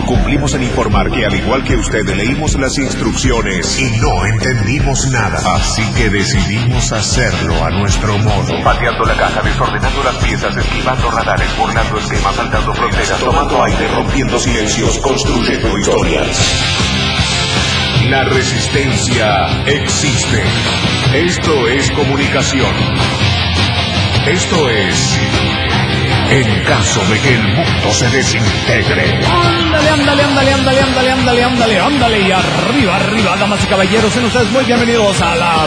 Cumplimos en informar que, al igual que usted, leímos las instrucciones y no entendimos nada. Así que decidimos hacerlo a nuestro modo. Pateando la caja, desordenando las piezas, esquivando radares, burlando esquemas, saltando fronteras, tomando aire, rompiendo silencios, construyendo historias. La resistencia existe. Esto es comunicación. Esto es... en caso de que el mundo se desintegre. Ándale, y arriba, damas y caballeros, sean ustedes muy bienvenidos a la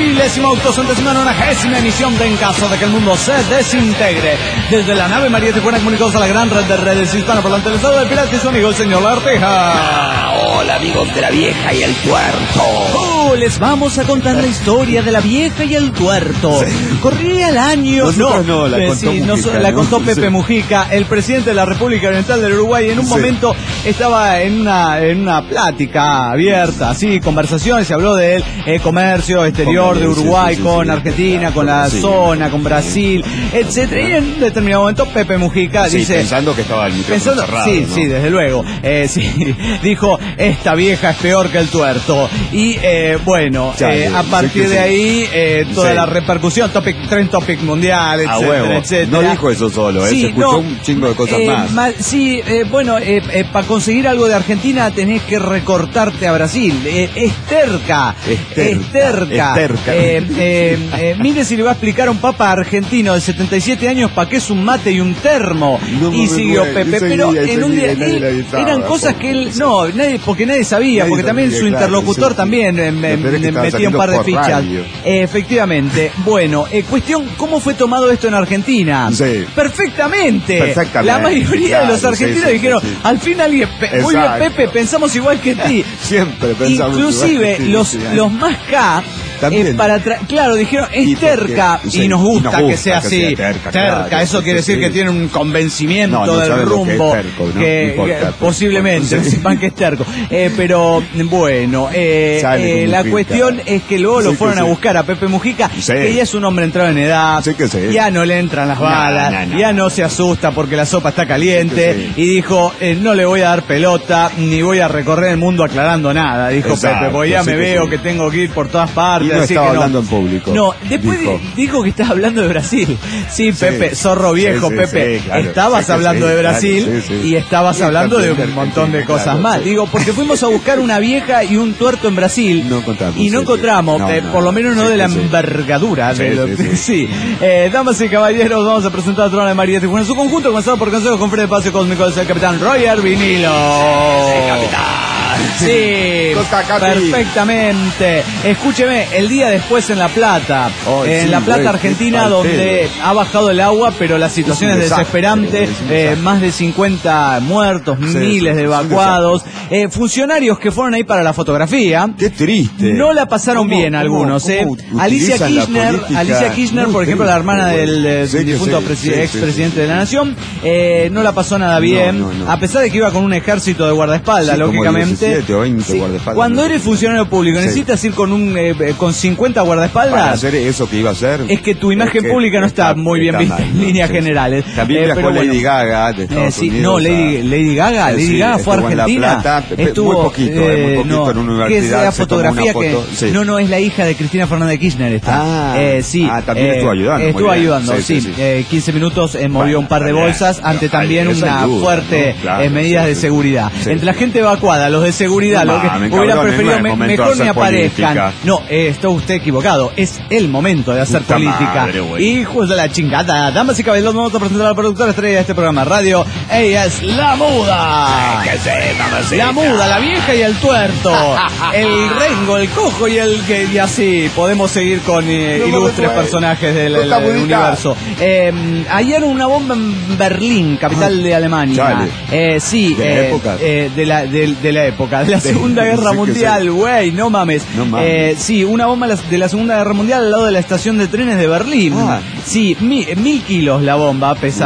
1080ª emisión de En caso de que el mundo se desintegre. Desde la nave María Tijuana, comunicados a la gran red de redes hispanoparlantes del estado del Pirata y su amigo el señor Larteja. Hola, amigos de la vieja y el tuerto. Les vamos a contar la historia de la vieja y el tuerto. Sí. Corría el año... La contó Pepe Mujica, el presidente de la República Oriental del Uruguay. En un momento estaba en una plática abierta, así, conversaciones, se habló del comercio exterior de Uruguay con Argentina, con la zona, con Brasil, etcétera. Y en un determinado momento Pepe Mujica dice... pensando que estaba el micrófono cerrado, sí, ¿no? Sí, desde luego. Dijo, esta vieja es peor que el tuerto. Y a partir de ahí, toda la repercusión, trend topic mundial, etcétera, etcétera. No dijo eso solo, se escuchó un chingo de cosas más. Para conseguir algo de Argentina tenés que recortarte a Brasil. Es terca. Mire si le va a explicar a un papa argentino de 77 años para qué es un mate y un termo. Y siguió Pepe, pero en un día eran cosas que él... porque nadie sabía, porque también su interlocutor también metía un par de fichas. Efectivamente. Cuestión, ¿cómo fue tomado esto en Argentina? Sí. Perfectamente. La mayoría de los argentinos dijeron, al fin alguien... Muy bien, Pepe, pensamos igual que ti. Siempre pensamos inclusive igual que ti, los más K... claro, dijeron, es terca, y nos gusta que sea así. Terca, eso quiere decir que tiene un convencimiento del rumbo. Que posiblemente sepan que es terco. La cuestión es que luego lo fueron a buscar a Pepe Mujica, que ya es un hombre entrado en edad, ya no le entran las balas, ya no se asusta porque la sopa está caliente, y dijo, no le voy a dar pelota, ni voy a recorrer el mundo aclarando nada, dijo Pepe, porque ya me veo que tengo que ir por todas partes. Y no estaba hablando en público. No, después dijo que estaba hablando de Brasil. Sí, Pepe, zorro viejo, Pepe. Claro, estabas hablando de Brasil y estabas hablando de un montón de cosas más. Digo, porque fuimos a buscar una vieja y un tuerto en Brasil y no encontramos, por lo menos no de la envergadura. Damas y caballeros, vamos a presentar a Trona de María Tijuana en su conjunto, comenzado por Consejo con Fred Espacio Cósmico del capitán Roger Vinilo. Sí, perfectamente. Escúcheme, el día después en La Plata, Argentina, donde ha bajado el agua, pero la situación es desesperante, más de 50 muertos, miles de evacuados, funcionarios que fueron ahí para la fotografía. Qué triste. No la pasaron bien algunos. Alicia Kirchner, por ejemplo, la hermana del difunto expresidente de la Nación, no la pasó nada bien, a pesar de que iba con un ejército de guardaespaldas, lógicamente. Cuando eres funcionario público, necesitas ir con 50 guardaespaldas. Para hacer eso que iba a hacer. Es que tu imagen pública no está muy bien vista en líneas generales. También viajó Lady Gaga de Estados Unidos. No, Lady Gaga fue a Argentina. En La Plata, muy poquito en una universidad. Que es la fotografía no es la hija de Cristina Fernández Kirchner esta. También estuvo ayudando. 15 minutos movió un par de bolsas ante también una fuerte medidas de seguridad. Entre la gente evacuada, los de seguridad, lo que hubiera preferido mejor ni aparezcan. No, está usted equivocado. Es el momento de hacer política. Hijos de la chingada. Damas y caballeros, vamos a presentar a la productora estrella de este programa radio. Ella es La Muda. La Muda, la vieja y el tuerto. El rengo, el cojo y el que... Y así podemos seguir con ilustres personajes del universo. Ayer una bomba en Berlín, capital de Alemania. De la época, de la Segunda Guerra Mundial, güey, no mames. Una bomba de la Segunda Guerra Mundial al lado de la estación de trenes de Berlín. 1000 kilos la bomba pesaba.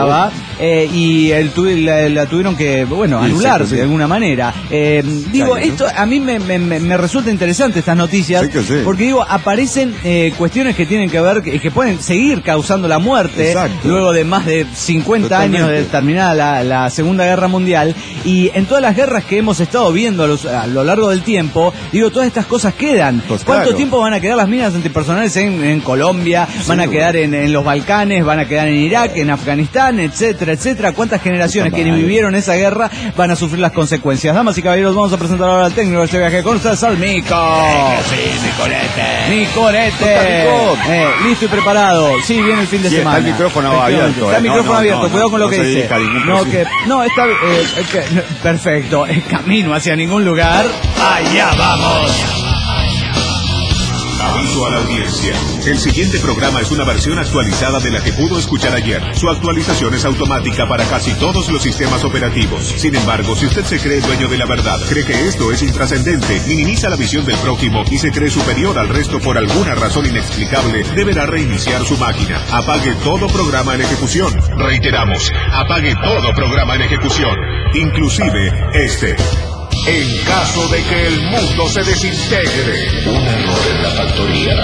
y la tuvieron que, anular de alguna manera. Digo, esto a mí me resulta interesante estas noticias, porque digo, aparecen cuestiones que tienen que ver, que pueden seguir causando la muerte, luego de más de 50 años de terminada la Segunda Guerra Mundial, y en todas las guerras que hemos estado viendo a lo largo del tiempo, digo, todas estas cosas quedan. ¿Cuánto tiempo van a quedar las minas antipersonales en Colombia? ¿Van a quedar en los Balcanes? ¿Van a quedar en Irak, en Afganistán, etcétera, etcétera? ¿Cuántas generaciones que ni vivieron esa guerra van a sufrir las consecuencias? Damas y caballeros, vamos a presentar ahora al técnico de este viaje con ustedes, al Mico. Mi corete. Listo y preparado. Sí, viene el fin de semana. Está el micrófono abierto. Está el micrófono abierto. Cuidado con lo que dice. Está perfecto. Camino hacia ningún lugar. Allá vamos. Aviso a la audiencia. El siguiente programa es una versión actualizada de la que pudo escuchar ayer. Su actualización es automática para casi todos los sistemas operativos. Sin embargo, si usted se cree dueño de la verdad, cree que esto es intrascendente, minimiza la visión del prójimo y se cree superior al resto por alguna razón inexplicable, deberá reiniciar su máquina. Apague todo programa en ejecución. Reiteramos, apague todo programa en ejecución, inclusive este. En caso de que el mundo se desintegre. Un error en la factoría.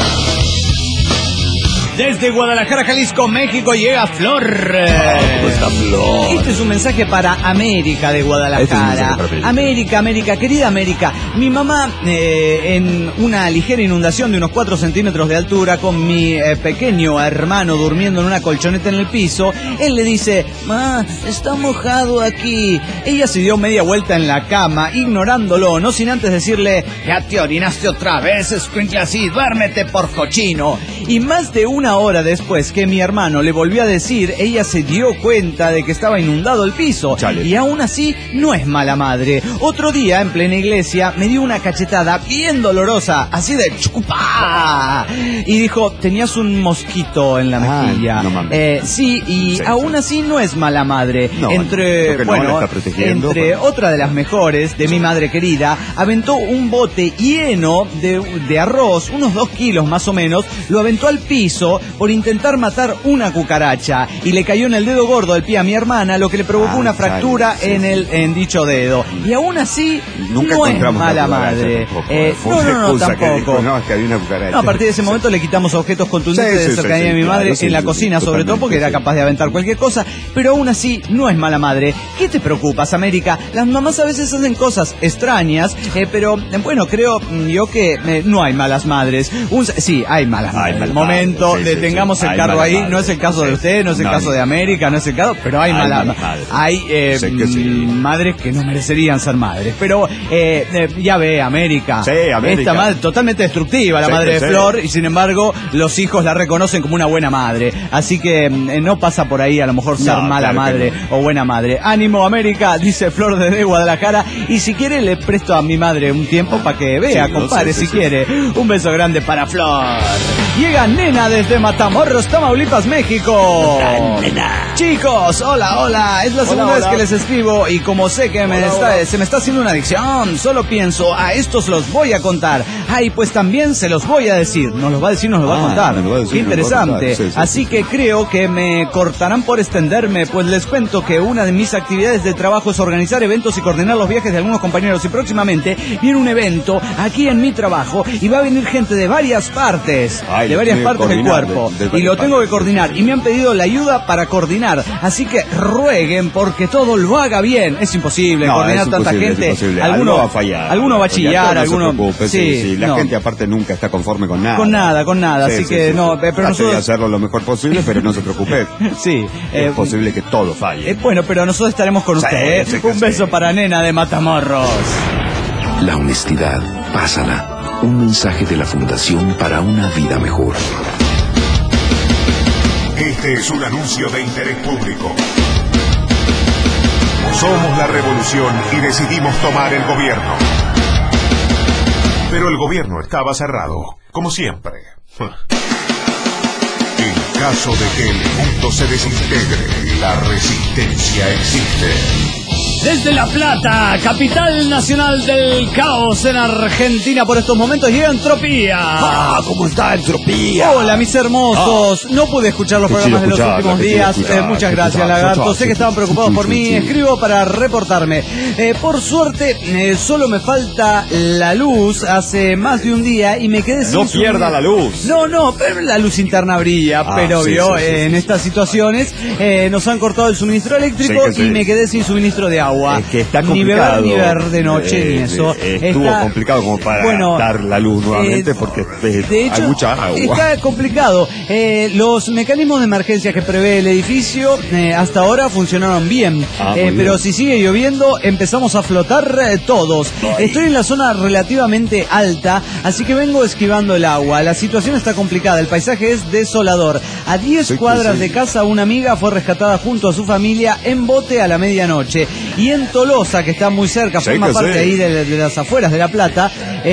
Desde Guadalajara, Jalisco, México, llega Flor. Flor. Este es un mensaje para América de Guadalajara. América, querida América. Mi mamá, en una ligera inundación de unos 4 centímetros de altura, con mi pequeño hermano durmiendo en una colchoneta en el piso, él le dice: "Ma, está mojado aquí". Ella se dio media vuelta en la cama, ignorándolo, no sin antes decirle: "Ya te orinaste otra vez, escuincle así, duérmete por cochino". Y más de una hora después que mi hermano le volvió a decir, ella se dio cuenta de que estaba inundado el piso. Y aún así no es mala madre. Otro día, en plena iglesia, me dio una cachetada bien dolorosa, así de chupa, y dijo: "Tenías un mosquito en la mejilla". Aún así no es mala madre. Entre otra de las mejores de mi madre querida, aventó un bote lleno de arroz, unos 2 kilos más o menos, lo aventó al piso por intentar matar una cucaracha y le cayó en el dedo gordo del pie a mi hermana, lo que le provocó una fractura en dicho dedo. Y aún así nunca no es mala madre. Tampoco. A partir de ese momento le quitamos objetos contundentes de cercanía de mi madre en la cocina, sobre todo porque era capaz de aventar cualquier cosa, pero aún así no es mala madre. ¿Qué te preocupas, América? Las mamás a veces hacen cosas extrañas, pero bueno, creo yo que no hay malas madres. Sí, hay malas madres. Momento, detengamos el carro ahí. No es el caso de usted, no es el caso de América, no es el caso, pero hay malas. Hay madres que no merecerían ser madres. Pero ya ve, América. Esta madre totalmente destructiva, la madre de Flor, y sin embargo los hijos la reconocen como una buena madre. Así que no pasa por ahí a lo mejor ser mala madre o buena madre. Ánimo, América, dice Flor desde Guadalajara. Y si quiere le presto a mi madre un tiempo para que vea, compadre, si quiere. Un beso grande para Flor. Llega Nena desde Matamoros, Tamaulipas, México. Nena. Chicos, hola. Es la segunda vez que les escribo y como sé que se me está haciendo una adicción, solo pienso, a estos los voy a contar. Ay, pues también se los voy a decir. Nos los va a decir, nos los va a contar. Qué interesante. Así que creo que me cortarán por extenderme, pues les cuento que una de mis actividades de trabajo es organizar eventos y coordinar los viajes de algunos compañeros. Y próximamente viene un evento aquí en mi trabajo y va a venir gente de varias partes. De varias partes del cuerpo. Y lo tengo que coordinar. Y me han pedido la ayuda para coordinar. Así que rueguen porque todo lo haga bien. Es imposible coordinar tanta gente. Alguno va a fallar. Alguno va a chillar. Alguno. La gente aparte nunca está conforme con nada. Con nada. Así que no. Pero nosotros de hacerlo lo mejor posible, pero no se preocupe. Es posible que todo falle. Bueno, pero nosotros estaremos con usted. Un beso para Nena de Matamoros. La honestidad, pásala. Un mensaje de la Fundación para una vida mejor. Este es un anuncio de interés público. Somos la revolución y decidimos tomar el gobierno. Pero el gobierno estaba cerrado, como siempre. En caso de que el mundo se desintegre, la resistencia existe. Desde La Plata, capital nacional del caos en Argentina por estos momentos, llega Entropía. ¿Cómo está Entropía? Hola, mis hermosos. No pude escuchar los programas de los últimos días. Muchas gracias, Lagarto. Sé que estaban preocupados por mí. Escribo para reportarme. Por suerte, solo me falta la luz hace más de un día y me quedé sin... No pierda la luz. No, pero la luz interna brilla. Pero en estas situaciones nos han cortado el suministro eléctrico y me quedé sin suministro de agua. Es que está complicado. Ni beber de noche ni eso. Estuvo complicado como para dar la luz nuevamente porque de hecho, hay mucha agua. Está complicado. Los mecanismos de emergencia que prevé el edificio hasta ahora funcionaron bien. Pero si sigue lloviendo empezamos a flotar todos. Estoy en la zona relativamente alta, así que vengo esquivando el agua. La situación está complicada, el paisaje es desolador. A 10 cuadras de casa una amiga fue rescatada junto a su familia en bote a la medianoche. Y en Tolosa, que está muy cerca, forma parte ahí de las afueras de La Plata,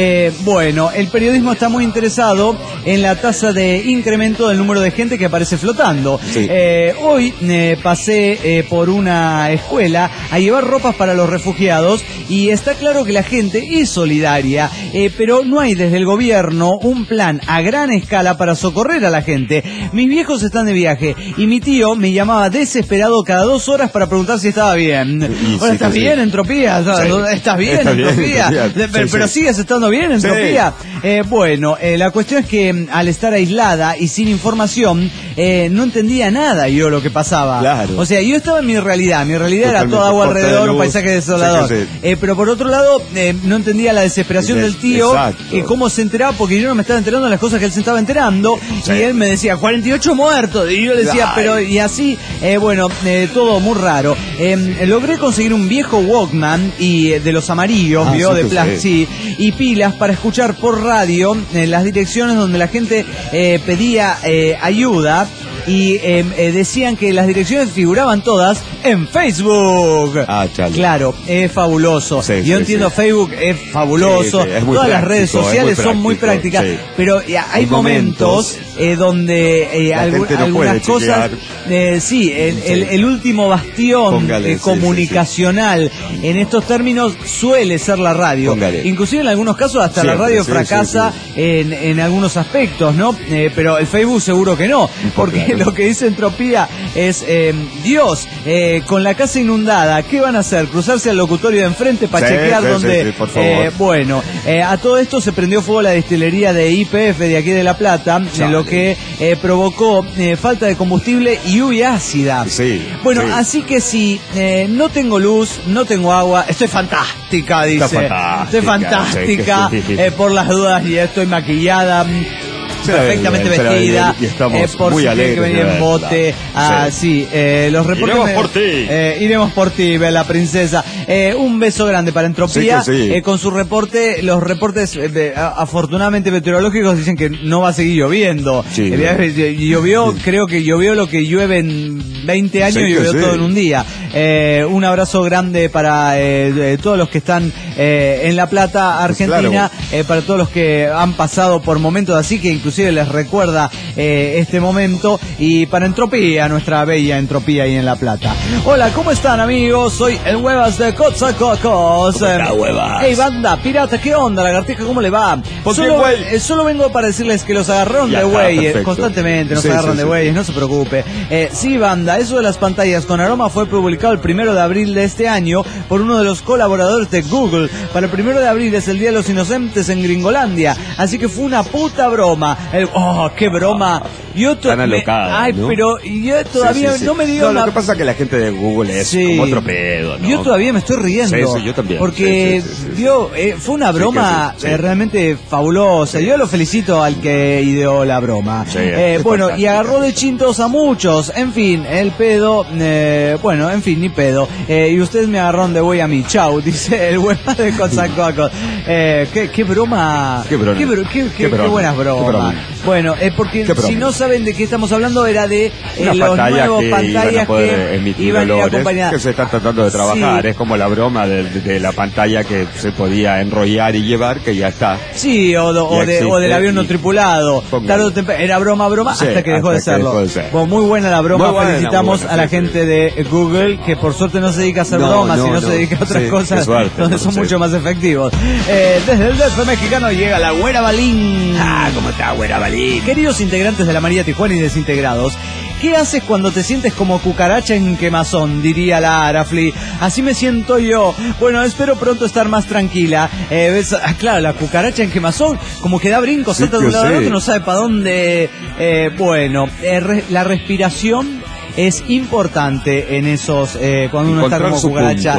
el periodismo está muy interesado en la tasa de incremento del número de gente que aparece flotando. Hoy pasé por una escuela a llevar ropas para los refugiados y está claro que la gente es solidaria, pero no hay desde el gobierno un plan a gran escala para socorrer a la gente. Mis viejos están de viaje y mi tío me llamaba desesperado cada 2 horas para preguntar si estaba bien. Hola, ¿estás bien, Entropía? ¿Estás bien, Entropía? Pero sigues estando bien, Entropía. La cuestión es que al estar aislada y sin información, no entendía nada yo lo que pasaba. Claro. O sea, yo estaba en mi realidad era toda agua alrededor, un paisaje desolador. Pero por otro lado, no entendía la desesperación del tío, cómo se enteraba, porque yo no me estaba enterando de las cosas que él se estaba enterando, y él me decía, 48 muertos, y yo le decía, pero, y así, todo muy raro. Logré conseguir un viejo Walkman y de los amarillos, de plástico, y pilas para escuchar por radio las direcciones donde la gente pedía ayuda. Y decían que las direcciones figuraban todas en Facebook. Claro, es fabuloso. Yo entiendo, Facebook es fabuloso. Es todas las redes sociales son muy prácticas. Pero hay momentos donde algunas cosas... el último bastión comunicacional en estos términos suele ser la radio. Inclusive en algunos casos hasta la radio fracasa en algunos aspectos, ¿no? Pero el Facebook seguro que no. Porque lo que dice Entropía es, Dios, con la casa inundada, ¿qué van a hacer? ¿Cruzarse al locutorio de enfrente para chequear dónde? Por favor. A todo esto se prendió fuego la destilería de YPF de aquí de La Plata, lo que provocó falta de combustible y lluvia ácida. Así que si no tengo luz, no tengo agua, estoy fantástica, dice. Estoy fantástica, por las dudas, y estoy maquillada. Perfectamente vestida, y estamos por muy si alegres que venir en bote. Los reportes. Iremos por ti. Iremos por ti, la princesa. Un beso grande para Entropía. Con su reporte, los reportes afortunadamente meteorológicos dicen que no va a seguir lloviendo. Llovió, creo que llovió lo que llueve en 20 años, llovió todo en un día. Un abrazo grande para todos los que están en La Plata, Argentina, para todos los que han pasado por momentos así, que inclusive les recuerda este momento, y para Entropía, nuestra bella Entropía ahí en La Plata. Hola, ¿cómo están, amigos? Soy el Huevas de Coatzacoalcos. Hey, banda pirata, ¿qué onda, lagartija? ¿Cómo le va? Solo vengo para decirles que los agarraron de güeyes, constantemente nos agarran de güeyes, no se preocupe. Sí, banda, eso de las pantallas con aroma fue publicado el 1 de abril de este año por uno de los colaboradores de Google. Para el 1 de abril es el Día de los Inocentes en Gringolandia, así que fue una puta broma. ¡Qué broma! Tan alocada, ¿no? Pero yo todavía no me digo... Lo que pasa es que la gente de Google es como otro pedo, ¿no? Yo todavía me estoy riendo. Yo también. Porque fue una broma realmente fabulosa. Yo lo felicito al que ideó la broma. Y agarró de chintos a muchos. En fin, el pedo... ni pedo. Y ustedes me agarraron de güey a mí. Chau, dice el hueva de Coatzacoalcos. Qué broma. Qué buenas bromas. Bueno, porque si no saben de qué estamos hablando, era de los nuevos pantallas que iban a ir acompañadas. Que se están tratando de trabajar, sí. Es como la broma de la pantalla que se podía enrollar y llevar, que ya está. Sí, o del avión no tripulado. Era broma, sí, hasta que dejó de serlo. Bueno, muy buena la broma, felicitamos a la gente de Google, que por suerte no se dedica a hacer bromas, sino se dedica a otras cosas donde son mucho más efectivos. Desde el DF mexicano llega la Güera Balín. ¿Cómo está, Güera Balín? Queridos integrantes de la María Tijuana y desintegrados, ¿qué haces cuando te sientes como cucaracha en quemazón? Diría la Arafli. Así me siento yo. Bueno, espero pronto estar más tranquila. Claro, la cucaracha en quemazón, como que da brincos, salta de un lado al otro, no sabe para dónde. La respiración es importante en esos, cuando uno está como cucaracha.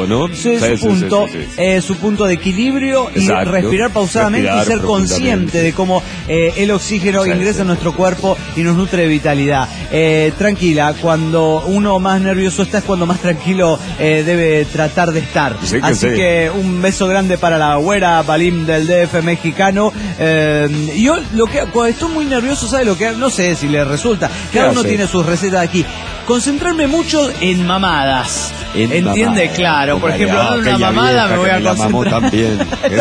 Su punto de equilibrio. Exacto. Y respirar pausadamente y ser consciente de cómo el oxígeno ingresa en nuestro cuerpo y nos nutre de vitalidad. Tranquila, cuando uno más nervioso está es cuando más tranquilo debe tratar de estar. Así que un beso grande para la Güera Balín del DF mexicano. Yo cuando estoy muy nervioso, ¿sabe lo que? No sé si le resulta. Cada uno tiene sus recetas aquí. Concentrarme mucho en mamadas. ¿Entiende? Claro, por ejemplo, en una mamada me voy a concentrar. También.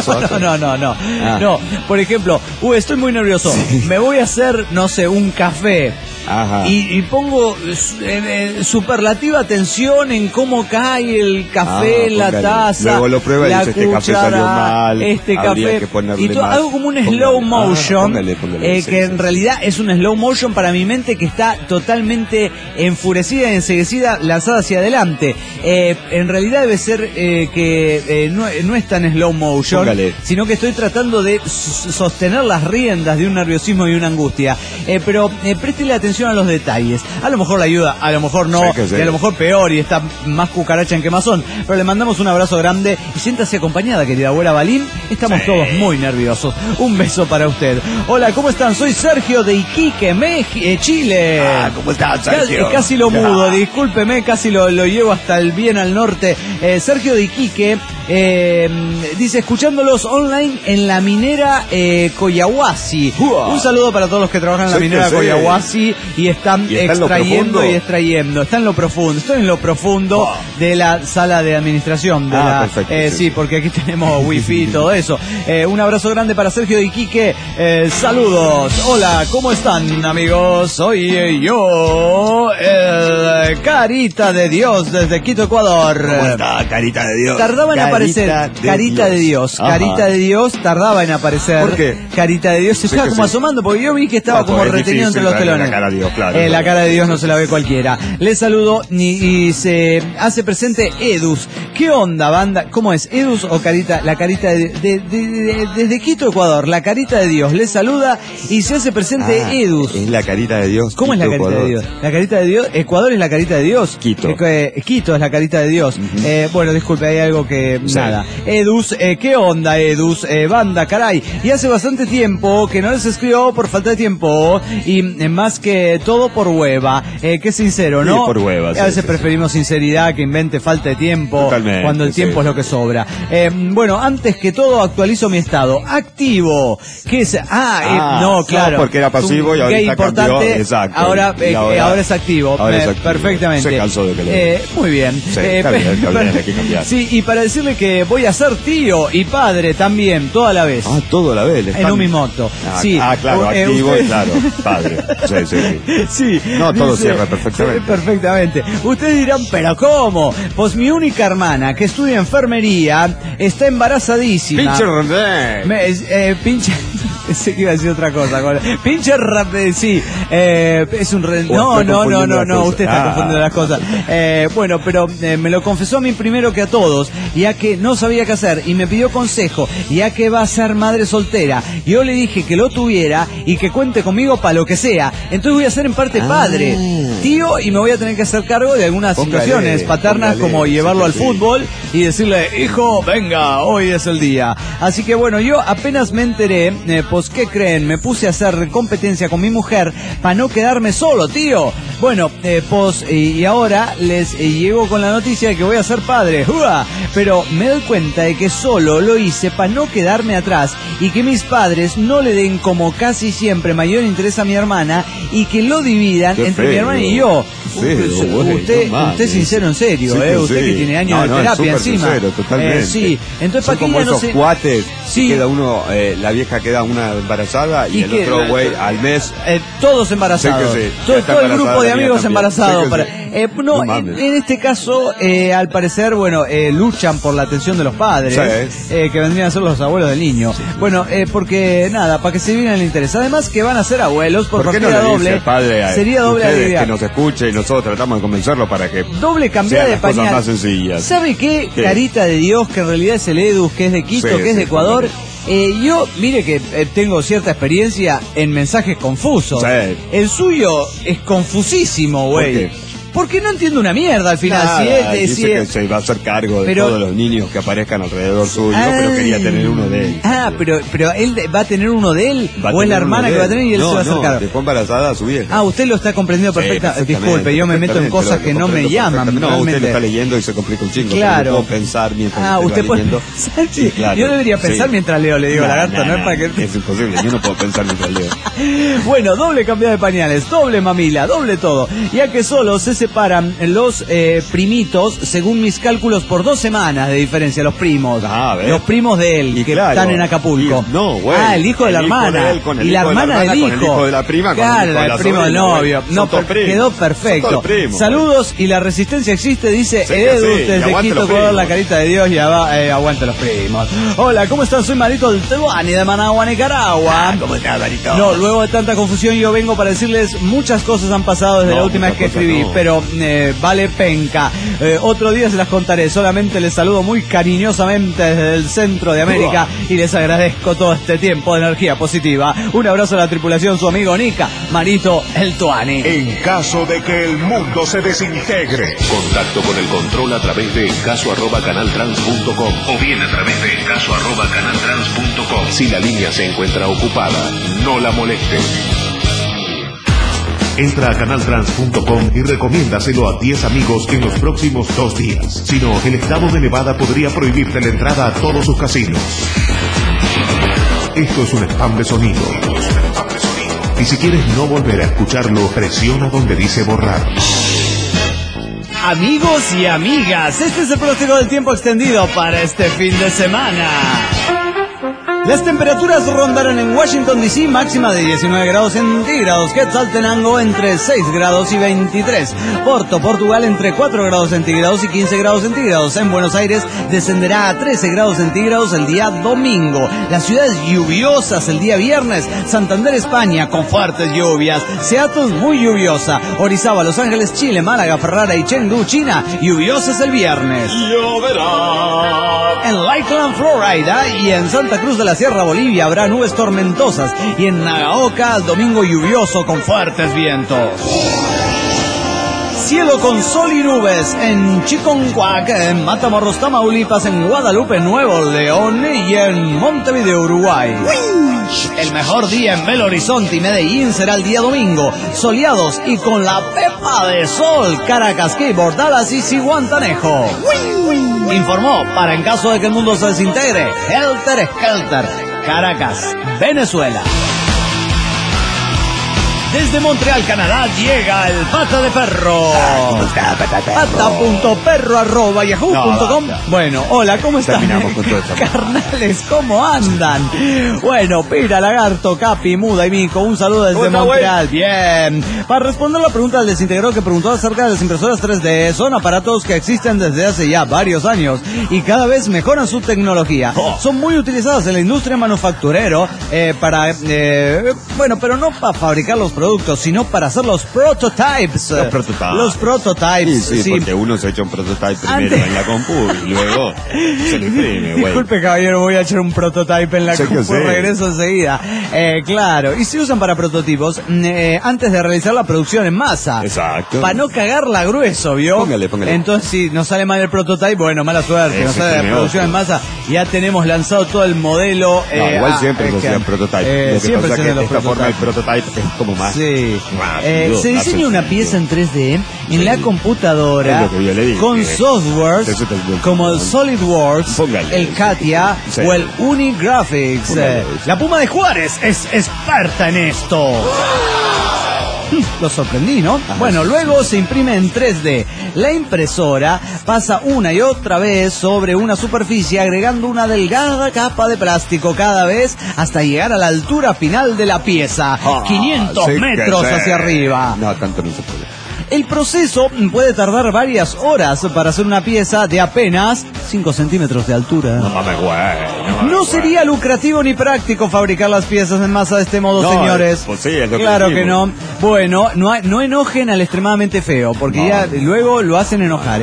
No, por ejemplo, estoy muy nervioso. Sí. Me voy a hacer, no sé, un café. Ajá. Y pongo superlativa atención en cómo cae el café en la taza. Luego lo prueba y dice, este café salió mal. Hago como un slow motion, que en realidad es un slow motion para mi mente que está totalmente enfurecida y enseguecida, lanzada hacia adelante. En realidad debe ser que no es tan slow motion, sino que estoy tratando de sostener las riendas de un nerviosismo y una angustia. Pero préstele atención a los detalles. A lo mejor la ayuda, a lo mejor no, y a lo mejor peor y está más cucaracha en quemazón. Pero le mandamos un abrazo grande y siéntase acompañada, querida Güera Balín. Estamos todos muy nerviosos. Un beso para usted. Hola, ¿cómo están? Soy Sergio de Iquique, Chile. ¿Cómo estás, Sergio? Casi lo mudo, discúlpeme, casi lo llevo hasta el bien al norte. Sergio de Iquique dice, escuchándolos online en la minera Coyahuasi. Un saludo para todos los que trabajan en la minera Coyahuasi y están extrayendo y extrayendo. Está en lo profundo, estoy en lo profundo de la sala de administración. Perfecto, sí, porque aquí tenemos wifi y todo eso. Un abrazo grande para Sergio de Iquique. Saludos. Hola, ¿cómo están, amigos? Soy yo, el Carita de Dios desde Quito, Ecuador. ¿Cómo está, Carita de Dios? Tardaba en aparecer Carita de Dios. Carita de Dios tardaba en aparecer. ¿Por qué? Carita de Dios se estaba como asomando, porque yo vi que estaba como retenido entre los telones. La cara de Dios, claro. La cara de Dios no se la ve cualquiera. Les saludo y se hace presente Edus. ¿Qué onda, banda? ¿Cómo es? ¿Edus o Carita? La Carita desde Quito, Ecuador. La Carita de Dios les saluda y se hace presente Edus. Es la Carita de Dios. ¿Cómo Quito, es la Carita de Dios? La Carita de Dios. Ecuador es la Carita de Dios. Quito. Quito es la Carita de Dios. Bueno, disculpe, hay algo que... Sí. Nada. Edus, ¿qué onda, Edus? Banda, caray. Y hace bastante tiempo que no les escribo por falta de tiempo y más que todo por hueva. Qué sincero, ¿no? Sí, por hueva. A veces preferimos sinceridad que invente falta de tiempo. Totalmente, cuando el tiempo es lo que sobra. Bueno, antes que todo actualizo mi estado. Activo. ¿Qué es? No, claro. No, porque era pasivo y ahorita importante, cambió. Exacto. Ahora es activo. Perfectamente. Se cansó de que muy bien. Sí, está bien, hay que cambiar. Sí, y para decirle que voy a ser tío y padre también, toda la vez. Todo a la vez. En un Mimoto. Sí. Claro, activo y claro, padre. Sí. No, todo cierra perfectamente. Perfectamente. Ustedes dirán, ¿pero cómo? Pues mi única hermana, que estudia enfermería, está embarazadísima. Pinche René. Pinche... Pensé que iba a decir otra cosa. Pinche sí. Es un... No. Usted está confundiendo las cosas. Bueno, pero me lo confesó a mí primero que a todos, ya que no sabía qué hacer y me pidió consejo, ya que va a ser madre soltera. Yo le dije que lo tuviera y que cuente conmigo para lo que sea. Entonces voy a ser en parte padre, tío, y me voy a tener que hacer cargo de algunas situaciones paternas, como llevarlo al fútbol y decirle, hijo, venga, hoy es el día. Así que bueno, yo apenas me enteré pues ¿qué creen? Me puse a hacer competencia con mi mujer para no quedarme solo, tío. Bueno, pues y ahora les llego con la noticia de que voy a ser padre. ¡Uah! Pero me doy cuenta de que solo lo hice para no quedarme atrás y que mis padres no le den, como casi siempre, mayor interés a mi hermana y que lo dividan entre mi hermana y yo. Usted sincero en serio, sí, usted que tiene años de terapia encima. Sincero, totalmente. Sí, entonces para que ella no se... cuates, sí. Queda uno, la vieja queda una embarazada y el otro güey al mes. Todos embarazados. Sí, todo el grupo de amigos embarazados. En este caso, al parecer, bueno, luchan por la atención de los padres, que vendrían a ser los abuelos del niño. Sí. Bueno, porque nada, para que se viene el interés. Además que van a ser abuelos por partida doble. Sería doble alegría. Que nos escuche y nosotros tratamos de convencerlo para que doble cambiada de pañal. Cosas más sencillas. ¿Sabe qué? Carita de Dios, que en realidad es el Edu, que es de Quito, que es de Ecuador. Yo, mire que tengo cierta experiencia en mensajes confusos. Sí. El suyo es confusísimo, güey. Porque no entiendo una mierda al final. Nada, dice que se va a hacer cargo de todos los niños que aparezcan alrededor suyo, pero quería tener uno de él. Pero él va a tener uno de él, o es la hermana que va a tener y él se va a hacer cargo. Dejó embarazada a su vieja. Usted lo está comprendiendo perfectamente. Disculpe, yo me meto en cosas que no me llaman. No, usted lo está leyendo y se complica un chingo. Claro. No puedo pensar mientras usted puede leyendo. Sí, claro. Yo debería pensar mientras leo, le digo, lagarto, no es para que... Es imposible, yo no puedo pensar mientras leo. Bueno, doble cambiada de pañales, doble mamila, doble todo. Ya que solo se separan los primitos, según mis cálculos, por 2 semanas de diferencia, los primos. Los primos de él, que están en Acapulco. El hijo de la hermana. Y la hermana del hijo. Con el hijo de la prima. Claro, el primo del novio. No, quedó perfecto. Saludos y la resistencia existe, dice Edu desde Quito, Ecuador, la carita de Dios y aguanta los primos. Hola, ¿cómo están? Soy Marito del Tehuani de Managua, Nicaragua. ¿Cómo estás, Marito? No, luego de tanta confusión yo vengo para decirles muchas cosas han pasado desde la última vez que escribí, pero vale penca. Otro día se las contaré. Solamente les saludo muy cariñosamente desde el centro de América y les agradezco todo este tiempo de energía positiva. Un abrazo a la tripulación, su amigo Nica, Marito el Tuani. En caso de que el mundo se desintegre, contacto con el control a través de encaso@canaltrans.com o bien a través de encaso@canaltrans.com. Si la línea se encuentra ocupada, no la moleste. Entra a canaltrans.com y recomiéndaselo a 10 amigos en los próximos 2 días. Si no, el estado de Nevada podría prohibirte la entrada a todos sus casinos. Esto es un spam de sonido. Y si quieres no volver a escucharlo, presiona donde dice borrar. Amigos y amigas, este es el pronóstico del tiempo extendido para este fin de semana. Las temperaturas rondarán en Washington D.C. máxima de 19 grados centígrados, Quetzaltenango entre 6 grados y 23, Porto, Portugal entre 4 grados centígrados y 15 grados centígrados, en Buenos Aires descenderá a 13 grados centígrados el día domingo, las ciudades lluviosas el día viernes, Santander, España con fuertes lluvias, Seattle muy lluviosa, Orizaba, Los Ángeles, Chile, Málaga, Ferrara y Chengdu, China, lluviosas el viernes. Lloverá. En Lakeland, Florida y en Santa Cruz de la Sierra, Bolivia, habrá nubes tormentosas y en Nagaoka el domingo lluvioso con fuertes vientos. Cielo con sol y nubes en Chiconcuac, en Matamoros, Tamaulipas, en Guadalupe, Nuevo León y en Montevideo, Uruguay. El mejor día en Belo Horizonte y Medellín será el día domingo, soleados y con la pepa de sol, Caracas, Keyboard, Dallas y Zihuatanejo. Informó, para en caso de que el mundo se desintegre, Helter Skelter, Caracas, Venezuela. Desde Montreal, Canadá, llega el Pata de Perro. Pata.perro@yahoo.com. Bueno, hola, ¿cómo están? Terminamos con todo esto. Carnales, ¿cómo andan? Bueno, Pira, Lagarto, Capi, Muda y Mico, un saludo desde Montreal. Bien. Para responder la pregunta del desintegrador que preguntó acerca de las impresoras 3D, son aparatos que existen desde hace ya varios años y cada vez mejoran su tecnología. Son muy utilizadas en la industria manufacturero pero no para fabricar los productos productos, sino para hacer los prototypes. Los prototypes. Sí, porque uno se echa un prototype primero en la compu y luego se lo imprime, güey. Disculpe, caballero, voy a echar un prototype en la compu, regreso enseguida. Claro, y se usan para prototipos antes de realizar la producción en masa. Exacto. Para no cagarla grueso, ¿vio? Póngale. Entonces, si nos sale mal el prototype, bueno, mala suerte, nos sale la producción en masa, ya tenemos lanzado todo el modelo. Igual siempre se hacía prototype. Siempre se hacen los esta forma el prototype es como más. Sí. Se diseña una pieza en 3D en la computadora con softwares como el SolidWorks, el CATIA o el Unigraphics. La Puma de Juárez es experta en esto. Lo sorprendí, ¿no? Bueno, luego se imprime en 3D. La impresora pasa una y otra vez sobre una superficie agregando una delgada capa de plástico cada vez hasta llegar a la altura final de la pieza. 500 metros hacia arriba. No, tanto no se puede. El proceso puede tardar varias horas para hacer una pieza de apenas 5 centímetros de altura. No mames, güey. No sería lucrativo ni práctico fabricar las piezas en masa de este modo, señores. Pues sí, es lo claro que que no. Bueno, no enojen al extremadamente feo, porque ya luego lo hacen enojar,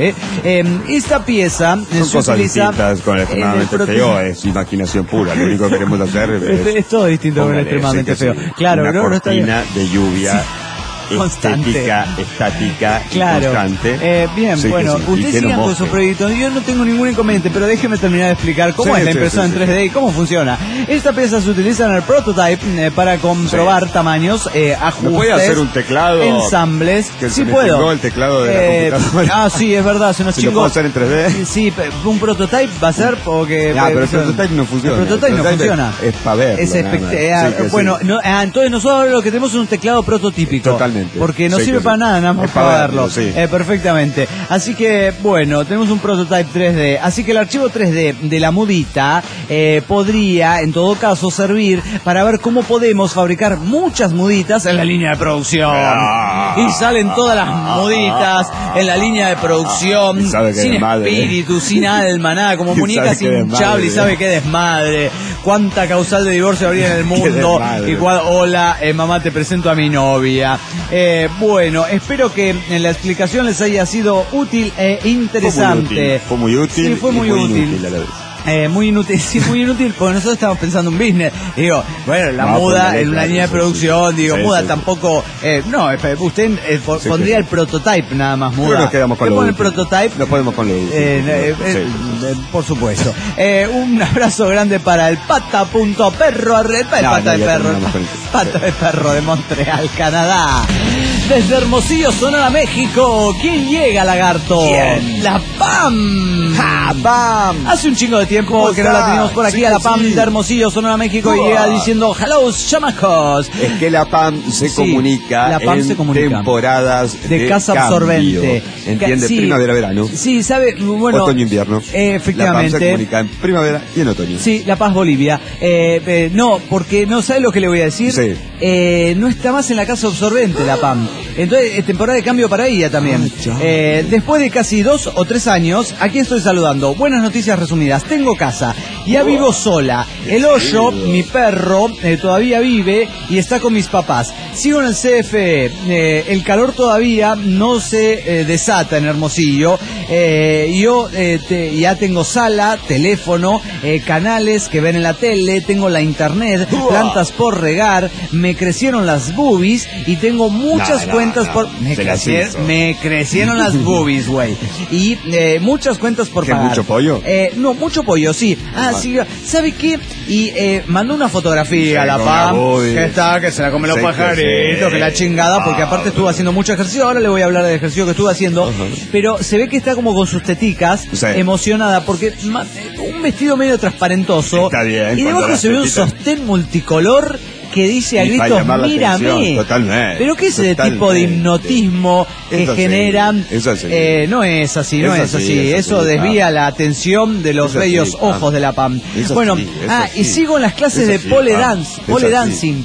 Esta pieza son cosas distintas con el extremadamente feo, es imaginación pura. Lo único que queremos hacer es todo distinto con el extremadamente feo. Claro, una cortina de lluvia. Sí. Constante. Estática, claro. Constante. Bien, sí, bueno, ustedes sigan con sus proyectos. Yo no tengo ningún inconveniente, pero déjeme terminar de explicar cómo es la impresora en 3D y cómo funciona. Esta pieza se utiliza en el prototype para comprobar tamaños, ajustes. ¿Me puede hacer un teclado? Ensambles. Que sí se puedo. El teclado de la computadora. Sí, es verdad, se nos chingó. ¿Lo puedo hacer en 3D? Sí, un prototype va a ser porque... pero el prototype no funciona. El prototype no funciona. Es para verlo. Bueno, entonces nosotros lo que tenemos es un teclado prototípico. Totalmente. Porque no sirve para nada más para verlo. Perfectamente. Así que, bueno, tenemos un prototype 3D. Así que el archivo 3D de la mudita podría, en todo caso, servir para ver cómo podemos fabricar muchas muditas en la línea de producción. Y salen todas las muditas en la línea de producción, sin espíritu, sin alma, nada, como muñecas hinchables, y sabe qué desmadre. Cuánta causal de divorcio habría en el mundo. Y hola, mamá, te presento a mi novia. Bueno, espero que la explicación les haya sido útil e interesante. Fue muy útil. Sí, fue muy útil a la vez. Muy inútil, sí, muy inútil, porque nosotros estamos pensando en business. Digo, bueno, la muda en una línea de producción, muda tampoco. Usted pondría el prototype nada más muda. Nos quedamos con lo el prototype. Nos podemos con lo por supuesto. Un abrazo grande para el pata.perro, pata de perro de Montreal, Canadá. Desde Hermosillo, Sonora, México, ¿quién llega, lagarto? ¿Quién? La PAM. ¡Ja, PAM! Hace un chingo de tiempo que no la tenemos por aquí, a la PAM de Hermosillo, Sonora, México, y llega diciendo hello, chamacos. Es que la PAM se comunica en temporadas de casa absorbente. ¿Entiende? Primavera-verano. Sí, sabe, bueno. Otoño-invierno. Efectivamente. La PAM se comunica en primavera y en otoño. Sí, La Paz, Bolivia. No, porque no sabe lo que le voy a decir. Sí. No está más en la casa absorbente la PAM. Entonces, temporada de cambio para ella también. Después de casi 2 o 3 años, aquí estoy saludando. Buenas noticias resumidas. Tengo casa. Ya vivo sola. El hoyo, mi perro, todavía vive y está con mis papás. Sigo en el CFE. El calor todavía no se desata en Hermosillo. Yo ya tengo sala, teléfono, canales que ven en la tele, tengo la internet, plantas por regar, me crecieron las boobies y tengo muchas cuentas por... Me crecieron las boobies, güey. Y muchas cuentas por pagar. ¿Mucho pollo? No, mucho pollo, sí. Sí, ¿sabe qué? Y mandó una fotografía a la PAM, que se la come los pajaritos, que la chingada, porque aparte estuvo haciendo mucho ejercicio. Ahora le voy a hablar del ejercicio que estuvo haciendo, pero se ve que está como con sus teticas, emocionada, porque un vestido medio transparentoso. Está bien, y debajo se ve un sostén multicolor que dice a gritos, mírame. Totalmente. Pero ¿qué es ese tipo de hipnotismo que generan? No es así, no es así. Eso desvía la atención de los bellos ojos de la PAM. Bueno, y sigo en las clases de pole dance, pole dancing.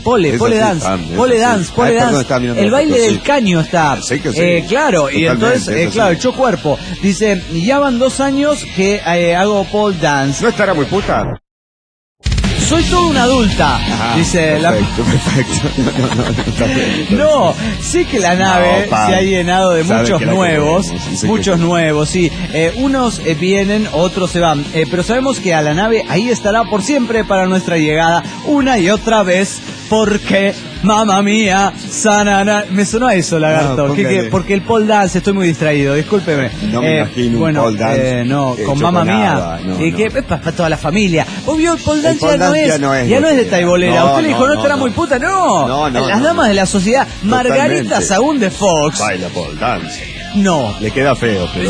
El baile del caño está. Claro, y entonces, echó cuerpo. Dice, ya van 2 años que hago pole dance. ¿No estará muy puta? soy toda una adulta, dice perfecto. No, sí que la nave se ha llenado de muchos nuevos, sí. Unos vienen, otros se van, pero sabemos que a la nave ahí estará por siempre para nuestra llegada, una y otra vez, porque... Mamma mía, sanana. Me sonó a eso, lagarto. Porque el pole dance, estoy muy distraído, discúlpeme. No me imagino un pole dance. Con Mamma mía. Que es para toda la familia. Obvio, el pole dance ya no es de taibolera. Usted le dijo, no estará muy puta. No. Las damas de la sociedad. Margarita Sahún de Fox. Baila pole dance. No. Le queda feo, pero...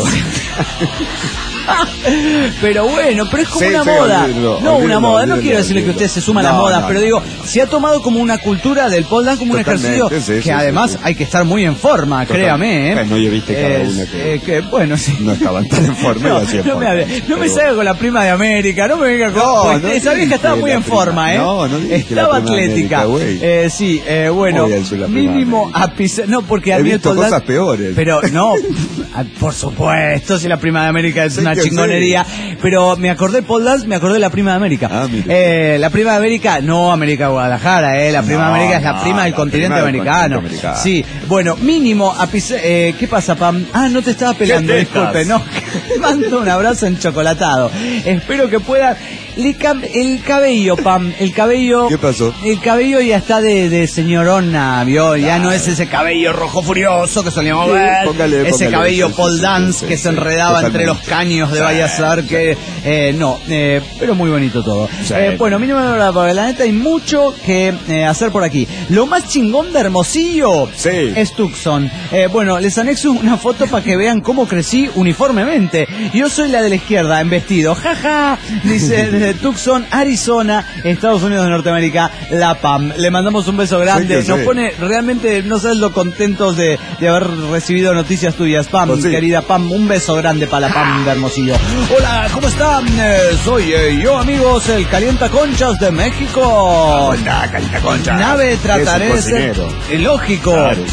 Pero bueno, pero es como una moda. Una moda. No quiero decirle que usted se suma a la moda, pero digo, se ha tomado como una cultura del pole dance, como un ejercicio que además hay que estar muy en forma, créame. No, yo viste cada una que bueno, sí. No estaban tan en forma. No me salga con la prima de América, no me venga con... esa vieja estaba muy en forma, estaba atlética. Sí, bueno, mínimo a pisar... No, porque a mí el pole dance... cosas peores. Pero no, por supuesto, si la prima de América es una chingonería, pero me acordé pole dance, me acordé de la prima de América. La prima de América, no América Guadalajara, la prima de América es la prima del continente americano. Sí, bueno, mínimo a pisar. ¿Qué pasa, Pam? No te estaba pelando, disculpe, no. Mando un abrazo enchocolatado. Espero que pueda. El cabello, Pam, el cabello... ¿Qué pasó? El cabello ya está de señorona, ¿vio? Ya no es ese cabello rojo furioso que solíamos ver. Ese cabello pole dance que se enredaba entre los caños de vaya a saber que... pero muy bonito todo. Bueno, mínimo porque la neta hay mucho que hacer por aquí. Lo más chingón de Hermosillo es Tucson. Bueno, les anexo una foto para que vean cómo crecí uniformemente. Yo soy la de la izquierda en vestido. Jaja, dice... Tucson, Arizona, Estados Unidos de Norteamérica, la Pam. Le mandamos un beso grande. Nos pone realmente, no sabes lo contentos de haber recibido noticias tuyas, Pam, querida Pam. Un beso grande para la Pam de Hermosillo. Hola, ¿cómo están? Soy yo, amigos, el Calienta Conchas de México. Hola, Calienta Conchas. Nave, trataré de ser... Lógico.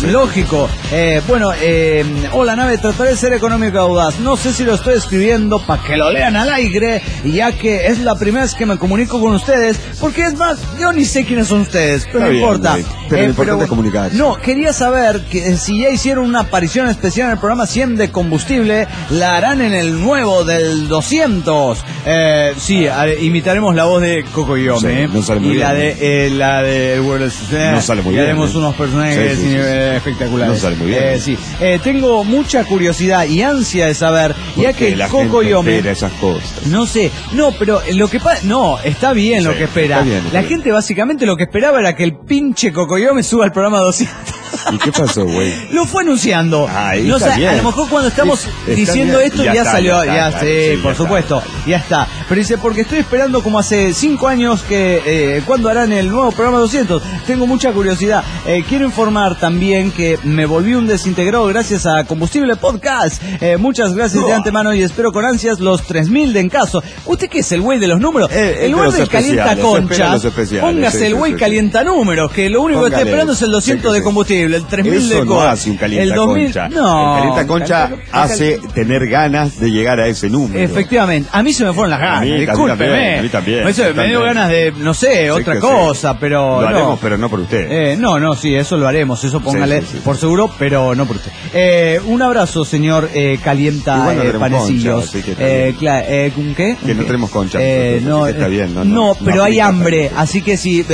Hola, nave, trataré de ser económico y audaz. No sé si lo estoy escribiendo para que lo lean al aire, ya que es la primera vez que me comunico con ustedes, porque es más, yo ni sé quiénes son ustedes, pero no importa. Pero lo importante es comunicar. No, quería saber que si ya hicieron una aparición especial en el programa 100 de combustible, la harán en el nuevo del 200. Sí, imitaremos la voz de Coco Iome, no sale muy y bien, la de no sale muy bien. Haremos unos personajes espectaculares. No sale muy bien. Tengo mucha curiosidad y ansia de saber, ya que la Coco Iome esas cosas. No sé, pero lo que pasa, está bien lo que espera. La gente básicamente lo que esperaba era que el pinche Cocoyome suba al programa 200. ¿Y qué pasó, güey? Lo fue anunciando. No sé, a lo mejor cuando estamos diciendo esto ya salió, por supuesto, ya está. Pero dice, porque estoy esperando como hace 5 años que cuando harán el nuevo programa 200. Tengo mucha curiosidad. Quiero informar también que me volví un desintegrado gracias a Combustible Podcast. Muchas gracias de antemano y espero con ansias los 3000 de Encaso. ¿Usted qué es, el güey de los números? En lugar del Calienta Conchas, póngase el güey Calienta Números, que lo único que está esperando es el 200 de combustible. El 3000 de no hace un Calienta Concha. No. El Calienta Concha hace tener ganas de llegar a ese número. Efectivamente. A mí se me fueron las ganas. Discúlpeme. A mí también. Me dio ganas de, no sé, otra cosa, pero. Lo haremos, pero no por usted. Sí, eso lo haremos. Eso póngale por seguro, pero no por usted. Un abrazo, señor Calienta Panecillos. ¿Qué? Que no tenemos concha. Está bien, no, pero hay hambre. Así que si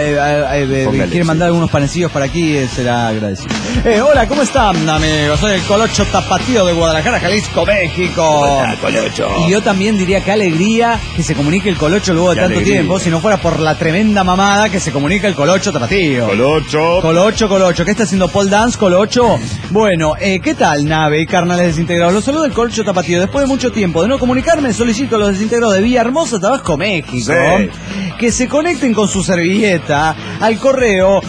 quiere mandar algunos panecillos para aquí, será agradecido. Hola, ¿cómo están, amigos? Soy el Colocho Tapatío de Guadalajara, Jalisco, México. Hola, Colocho. Y yo también diría qué alegría que se comunique el Colocho luego de tanto tiempo, si no fuera por la tremenda mamada que se comunica el Colocho Tapatío. Colocho. ¿Qué está haciendo pole dance, Colocho? Bueno, ¿qué tal, nave y carnales desintegrados? Los saludo del Colocho Tapatío. Después de mucho tiempo de no comunicarme, solicito a los desintegrados de Villahermosa, Tabasco, México, que se conecten con su servilleta al correo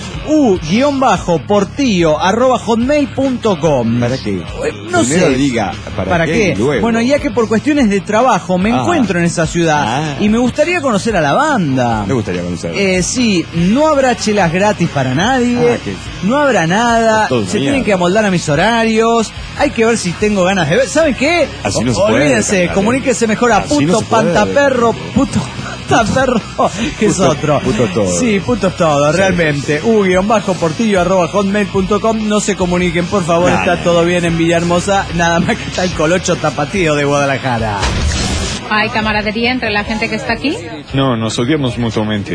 u-portillo@hotmail.com. ¿Para qué? No sé. Diga, ¿para qué? Bueno, ya que por cuestiones de trabajo me encuentro en esa ciudad y me gustaría conocer a la banda. Me gustaría conocer. Sí, no habrá chelas gratis para nadie, no habrá nada, se tienen que amoldar a mis horarios, hay que ver si tengo ganas de ver. ¿Saben qué? Así no se olvídense, puede, comuníquese mejor a puto pantaperro, puto Puta perro, que es otro. Puto todo. Sí, putos todo, realmente. U-portillo@hotmail.com. No se comuniquen, por favor, está todo bien en Villahermosa. Nada más que está el colocho tapatío de Guadalajara. ¿Hay camaradería entre la gente que está aquí? No, nos odiamos mutuamente.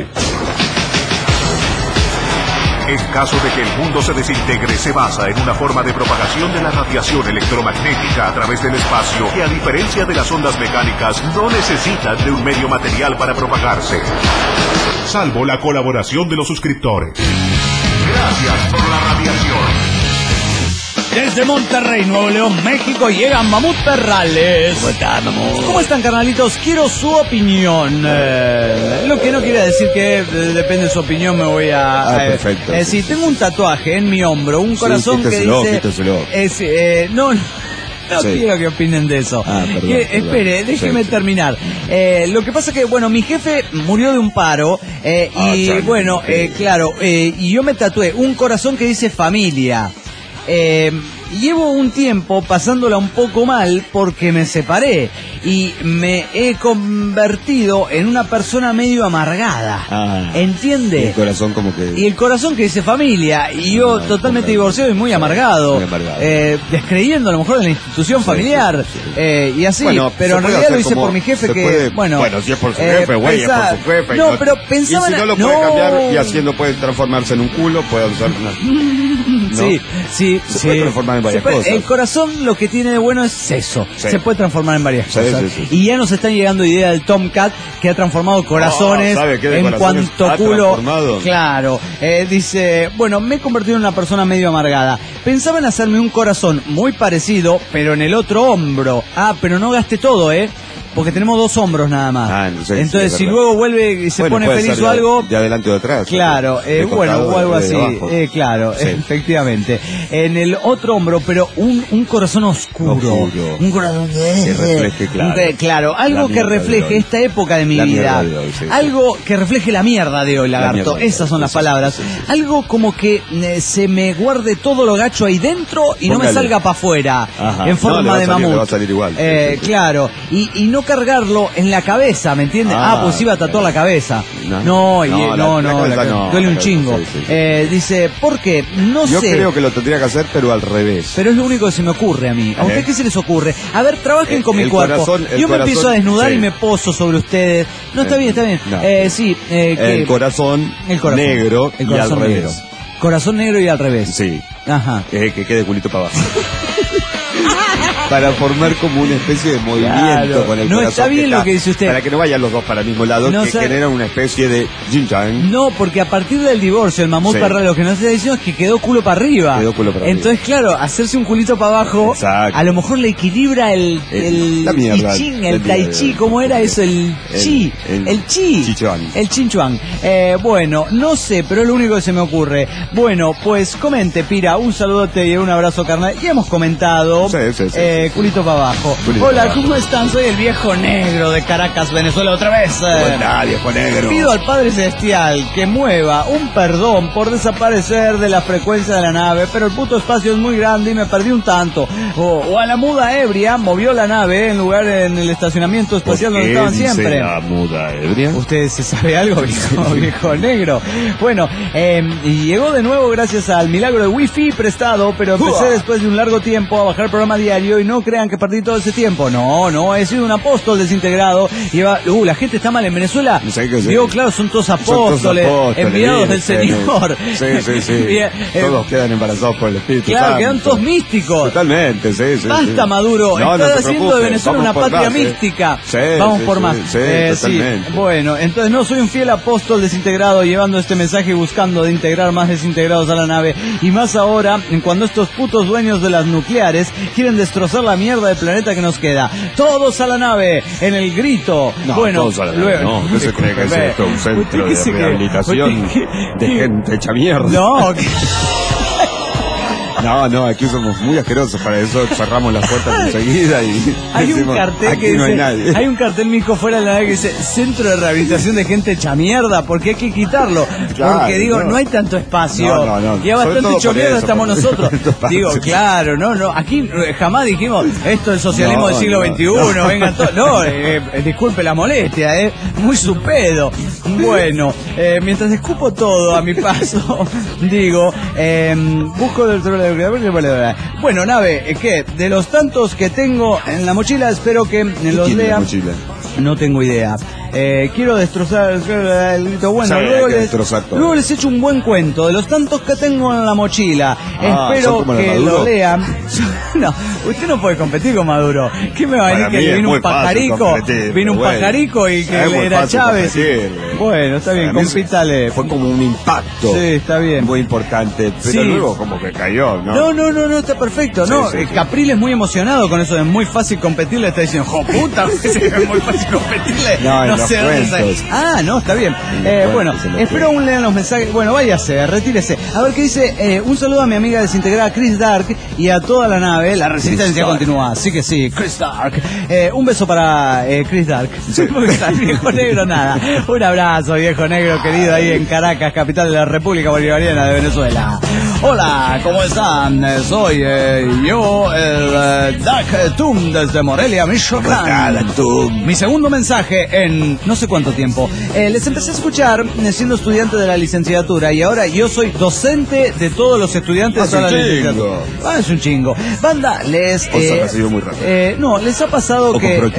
En caso de que el mundo se desintegre, se basa en una forma de propagación de la radiación electromagnética a través del espacio que, a diferencia de las ondas mecánicas, no necesitan de un medio material para propagarse. Salvo la colaboración de los suscriptores. Gracias por la radiación. Desde Monterrey, Nuevo León, México, llega Mamut Perrales. ¿Cómo están, Mamut? ¿Cómo están, carnalitos? Quiero su opinión. Lo que no quiere decir que depende de su opinión me voy a... perfecto. Sí, tengo un tatuaje en mi hombro, un corazón que dice... No quiero que opinen de eso. Perdón. Espere, déjeme terminar. Lo que pasa que, bueno, mi jefe murió de un paro y yo me tatué un corazón que dice familia. Llevo un tiempo pasándola un poco mal porque me separé y me he convertido en una persona medio amargada. ¿Entiende? Y el corazón como que... Y el corazón que dice familia, y yo totalmente divorciado y muy amargado, descreyendo a lo mejor de la institución familiar, y así, bueno, pero en realidad lo hice por mi jefe que, bueno, si es por su jefe, güey, es por su jefe. No, pero pensaba... Y si no lo puede cambiar y haciendo puede transformarse en un culo, puede usar una... Sí. Se puede transformar en varias cosas. El corazón lo que tiene de bueno es eso. Sí. Se puede transformar en varias cosas. Sí. Y ya nos están llegando ideas del Tomcat que ha transformado corazones ¿sabe qué de en corazones cuanto ha culo. transformado? Claro. Dice, bueno, me he convertido en una persona medio amargada. Pensaba en hacerme un corazón muy parecido, pero en el otro hombro. Pero no gaste todo, porque tenemos 2 hombros nada más. Entonces, si luego vuelve y se pone feliz o algo... De adelante o de atrás. Claro, o algo así. Claro, efectivamente. En el otro hombro, pero un corazón oscuro. Un corazón que refleje, claro, algo que refleje esta época de mi vida. Algo que refleje la mierda de hoy, lagarto. Esas son las palabras. Algo como que se me guarde todo lo gacho ahí dentro y no me salga para afuera. En forma de mamut. Le va a salir igual. Claro. Y no cargarlo en la cabeza, ¿me entiendes? Pues iba a tatuar la cabeza. No, duele un chingo. Dice, ¿por qué? No sé. Yo creo que lo tendría que hacer, pero al revés. Pero es lo único que se me ocurre a mí. ¿A usted qué se les ocurre? A ver, trabajen con mi cuerpo. Yo me empiezo a desnudar y me poso sobre ustedes. No, está bien. El corazón negro y al revés. Corazón negro y al revés. Sí. Ajá. Que quede culito para abajo. Para formar como una especie de movimiento con el corazón. No, está bien lo que dice usted. Para que no vayan los dos para el mismo lado, que generan una especie de yin-yang. No, porque a partir del divorcio, el Mamut Perral, lo que nos está diciendo es que quedó culo para arriba. Entonces, claro, hacerse un culito para abajo, a lo mejor le equilibra el tai chi, ¿cómo era eso? El chi. El chinchuan. Bueno, no sé, pero es lo único que se me ocurre. Bueno, pues comente, Pira, un saludote y un abrazo, carnal. Ya hemos comentado. Culito para abajo. Hola, ¿cómo están? Soy el viejo negro de Caracas, Venezuela, otra vez. Viejo negro. Pido al Padre Celestial que mueva un perdón por desaparecer de la frecuencia de la nave, pero el puto espacio es muy grande y me perdí un tanto. O a la muda ebria movió la nave en lugar en el estacionamiento espacial donde estaban siempre. La muda ebria? ¿Usted se sabe algo, viejo negro? Bueno, llegó de nuevo gracias al milagro de wifi prestado, pero empecé después de un largo tiempo a bajar el programa diario y no crean que perdí todo ese tiempo. No, he sido un apóstol desintegrado. La gente está mal en Venezuela. Digo, claro, son todos apóstoles, enviados del Señor. Sí. Todos quedan embarazados por el Espíritu Santo. Claro, quedan todos místicos. Totalmente, sí. Basta, Maduro. Estás haciendo de Venezuela una patria mística. Vamos por más. Totalmente. Bueno, entonces no soy un fiel apóstol desintegrado llevando este mensaje y buscando de integrar más desintegrados a la nave. Y más ahora, cuando estos putos dueños de las nucleares quieren destrozar la mierda del planeta que nos queda. Todos a la nave, en el grito. Todos a la nave. ¿Qué se cree que es esto? Un centro de rehabilitación de gente hecha mierda. No, No, aquí somos muy asquerosos, para eso cerramos las puertas enseguida y hay decimos, un cartel aquí que no dice, hay nadie. hay un cartel, mijo, fuera de la nave que dice Centro de Rehabilitación de Gente Hecha Mierda, porque hay que quitarlo. Claro, porque digo, no hay tanto espacio. No. Y a bastante hecho mierda estamos nosotros. Digo, espacio. claro, no, aquí jamás dijimos esto es socialismo del siglo XXI, vengan todos. No, disculpe la molestia, muy su pedo. Bueno, mientras escupo todo a mi paso, digo, busco del bueno, nave, ¿qué? De los tantos que tengo en la mochila, espero que los lean. No tengo idea. Quiero destrozar el grito. Bueno, luego les echo un buen cuento de los tantos que tengo en la mochila. Espero que lo lean. No, usted no puede competir con Maduro. ¿Qué me va a venir que vino un pajarico? Vino un pajarico y que era Chávez. Bueno, está bien, compítale. Fue como un impacto. Sí, está bien. Muy importante, pero luego como que cayó, ¿no? No, está perfecto. Capriles muy emocionado con eso de muy fácil competirle, está diciendo, ¡jo puta! Es muy fácil competirle. No sé dónde está. No, está bien. Bueno, espero aún lean los mensajes. Bueno, váyase, retírese. A ver qué dice. Un saludo a mi amiga desintegrada Chris Dark y a toda la nave. La resistencia continúa. Así que sí, Chris Dark. Un beso para Chris Dark. Viejo negro, nada. Un abrazo, viejo negro querido, ahí en Caracas, capital de la República Bolivariana de Venezuela. Hola, ¿cómo están? Soy yo, el Dark Tum desde Morelia, Michoacán. Mi segundo mensaje en no sé cuánto tiempo. Les empecé a escuchar siendo estudiante de la licenciatura y ahora yo soy docente de todos los estudiantes de toda la licenciatura. Es un chingo. Banda, les... muy rápido. No, les ha pasado o que...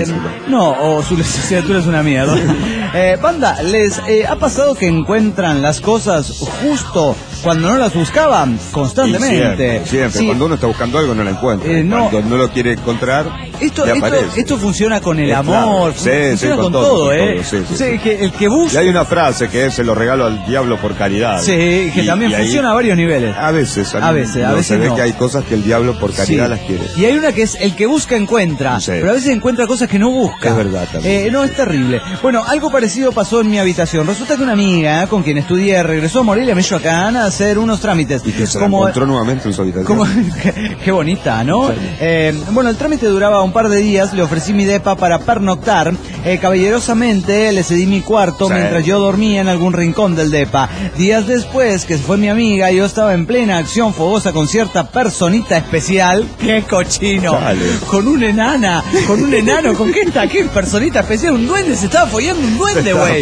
o su licenciatura es una mierda. Banda, les ha pasado que encuentran las cosas justo cuando no las buscaban constantemente. Siempre. Sí. Cuando uno está buscando algo no la encuentra. Cuando no lo quiere encontrar, esto funciona con el amor, funciona con todo. Que el que busca... Y hay una frase que es: se lo regalo al diablo por caridad. Sí, que también funciona a varios niveles. A veces se ve que hay cosas que el diablo por caridad las quiere. Y hay una que es: el que busca encuentra, pero a veces encuentra cosas que no busca. Es verdad también. No, es terrible. Bueno, algo parecido pasó en mi habitación. Resulta que una amiga con quien estudié regresó a Morelia, Michoacán, a hacer unos trámites. Y que se encontró nuevamente en su habitación. Qué bonita, ¿no? Bueno, el trámite duraba un par de días. Le ofrecí mi depa para pernoctar. Caballerosamente le cedí mi cuarto mientras yo dormía en algún rincón del depa. Días después, que fue mi amiga, yo estaba en plena acción fogosa con cierta personita especial. ¡Qué cochino! Chale. Con un enano. ¿Con qué está? ¿Qué personita especial? Un duende. Se estaba follando un duende, güey.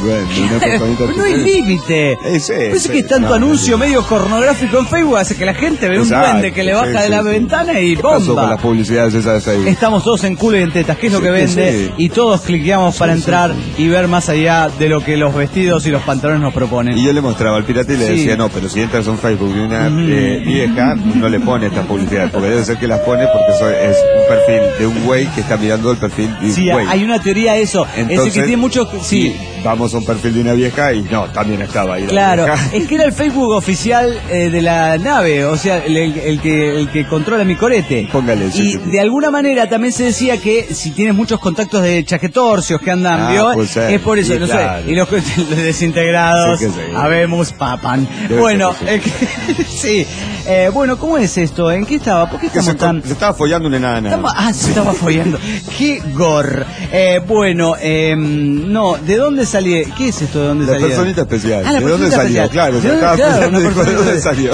No hay límite. Parece que tanto anuncio medio pornográfico en Facebook hace que la gente ve un duende que le baja de la ventana y bomba. ¿Qué pasó con las publicidades esas ahí? Estamos todos en culo y en tetas, que es lo que vende, y todos cliqueamos para entrar y ver más allá de lo que los vestidos y los pantalones nos proponen. Y yo le mostraba al pirata y le decía, no, pero si entras a un Facebook de una vieja, no le pone esta publicidad, porque debe ser que las pone porque eso es un perfil de un güey que está mirando el perfil de un güey. Hay una teoría de eso. Entonces, es que tiene mucho... vamos a un perfil de una vieja y no, también estaba ahí. Claro, es que era el Facebook oficial de la nave, o sea, el que controla mi corete. Póngale. Y de alguna manera también se decía que si tienes muchos contactos de chaquetorcios que andan, es por eso. No sé, y los desintegrados, habemos papan. Bueno, bueno, ¿cómo es esto? ¿En qué estaba? ¿Por qué estamos tan...? Se estaba follando una enana. Se estaba follando. ¡Qué gore! Bueno, no, ¿de dónde salió? ¿Qué es esto? ¿De dónde salió? La personita especial. ¿De dónde salió? Claro, ¿de dónde salió?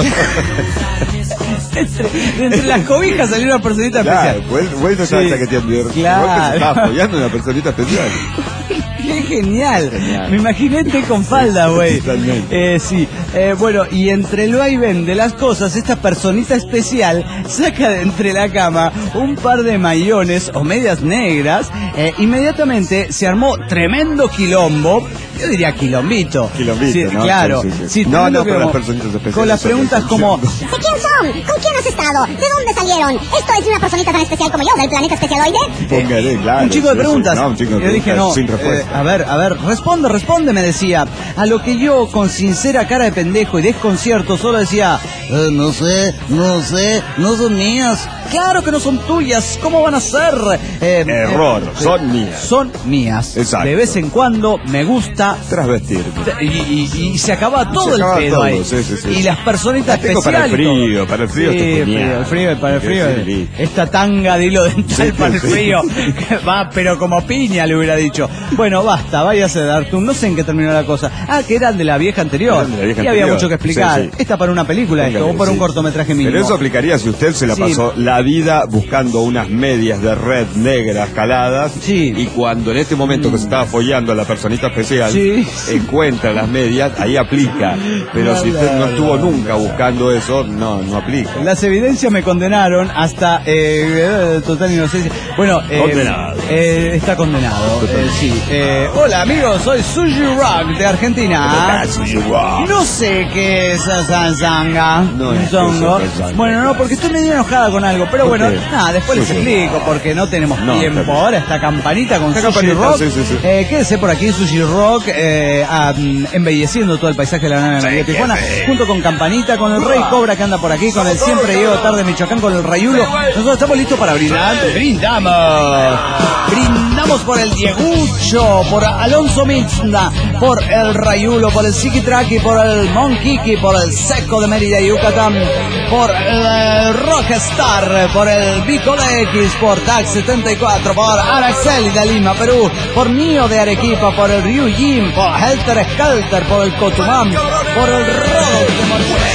Entre las cobijas salió una personita especial. Bueno, estaba chaqueteando. Claro. Se estaba follando una personita especial. ¡Qué genial! Me imaginé con falda, güey. Bueno, y entre el vaivén de las cosas, esta personita especial saca de entre la cama un par de mayones o medias negras. Inmediatamente se armó tremendo quilombo. Yo diría quilombito. ¿No? Claro. No, con las personitas especiales. Con las preguntas como... ¿De quién son? ¿Con quién has estado? ¿De dónde salieron? ¿Esto es una personita tan especial como yo, del planeta especialoide? Póngale, claro. Un chico de preguntas. Un chico de yo dije, no. Sin respuesta. A ver, responde, me decía. A lo que yo, con sincera cara de pendejo y desconcierto, solo decía, no sé, no son mías. Claro que no son tuyas, ¿cómo van a ser? Error, son mías. Son mías. Exacto. De vez en cuando me gusta gusta trasvestirme. Y se acaba todo el pedo todo, ahí. Sí. Y las personitas especiales. Para el frío sí, para el frío. Esta tanga de hilo dental para el frío. Va, pero como piña le hubiera dicho. Bueno, basta, váyase a dar tú. No sé en qué terminó la cosa. Que eran de la vieja anterior. Y había mucho que explicar. Sí. Esta para una película, esto, o para un cortometraje mínimo. Pero eso aplicaría si usted se la pasó la vida buscando unas medias de red negras caladas. Sí. Y cuando en este momento que se estaba follando a la personita especial, encuentra las medias, ahí aplica. Pero si usted no estuvo nunca buscando eso, no aplica. Las evidencias me condenaron hasta total inocencia. Bueno, condenado. Está condenado. Sí. Hola amigos, soy Sushi Rock de Argentina. No sé qué es Zanga. Bueno, no, porque estoy medio enojada con algo, pero bueno, nada, después les explico, porque no tenemos tiempo. Ahora esta campanita con Sushi Rock. Quédese por aquí, Sushi Rock, embelleciendo todo el paisaje de la nave María Tijuana, junto con Campanita, con el Rey Cobra que anda por aquí, con el siempre llego tarde Michoacán, con el Rayulo. Nosotros estamos listos para brindar. Brindamos por el Diegucho, por Alonso Mixna, por el Rayulo, por el Psiquitraqui, por el Monkiki, por el Seco de Mérida y Yucatán, por el Rockstar, por el Bicol X, por Tax 74, por Araxel de Lima, Perú, por Nio de Arequipa, por el Ryu Jim, por Helter Skelter, por el Cotumán, por el Rodo de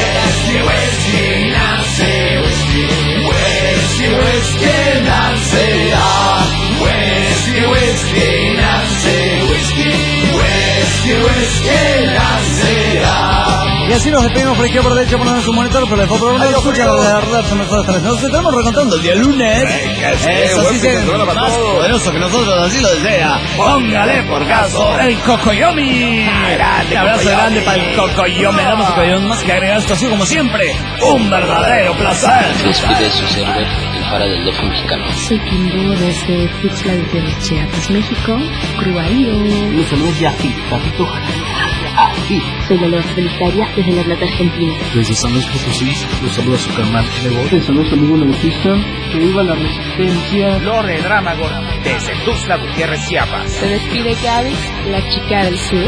Y así nos despedimos por izquierda por derecha, poniendo su monitor, pero después por una escucha de la verdad son mejores tres. Nos estamos recontando el día lunes. Eso sí es más poderoso que nosotros, así lo desea. Póngale por caso el Cocoyomi. Un abrazo grande para el Cocoyomi. Damos un Cocoyomi más que agregar esto así como siempre. Un verdadero placer. Despide su server, el Paradelfo mexicano. Soy Kimbo desde Tuxtla de Chiapas, México. Cruaído. Los saludos de aquí, Papito. Soy la Loa Felicitaria desde La Plata, Argentina. Desde San Luis Potosí, los saluda su canal Nebo. Les saluda su amigo Logotista. Que viva la resistencia. Lore Drámago desde Tuxtla Gutiérrez, Chiapas. Se despide Gaby, la chica del sur.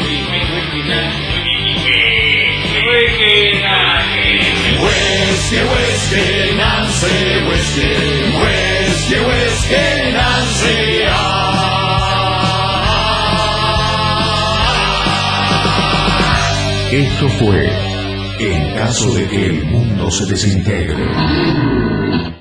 Esto fue En caso de que el mundo se desintegre.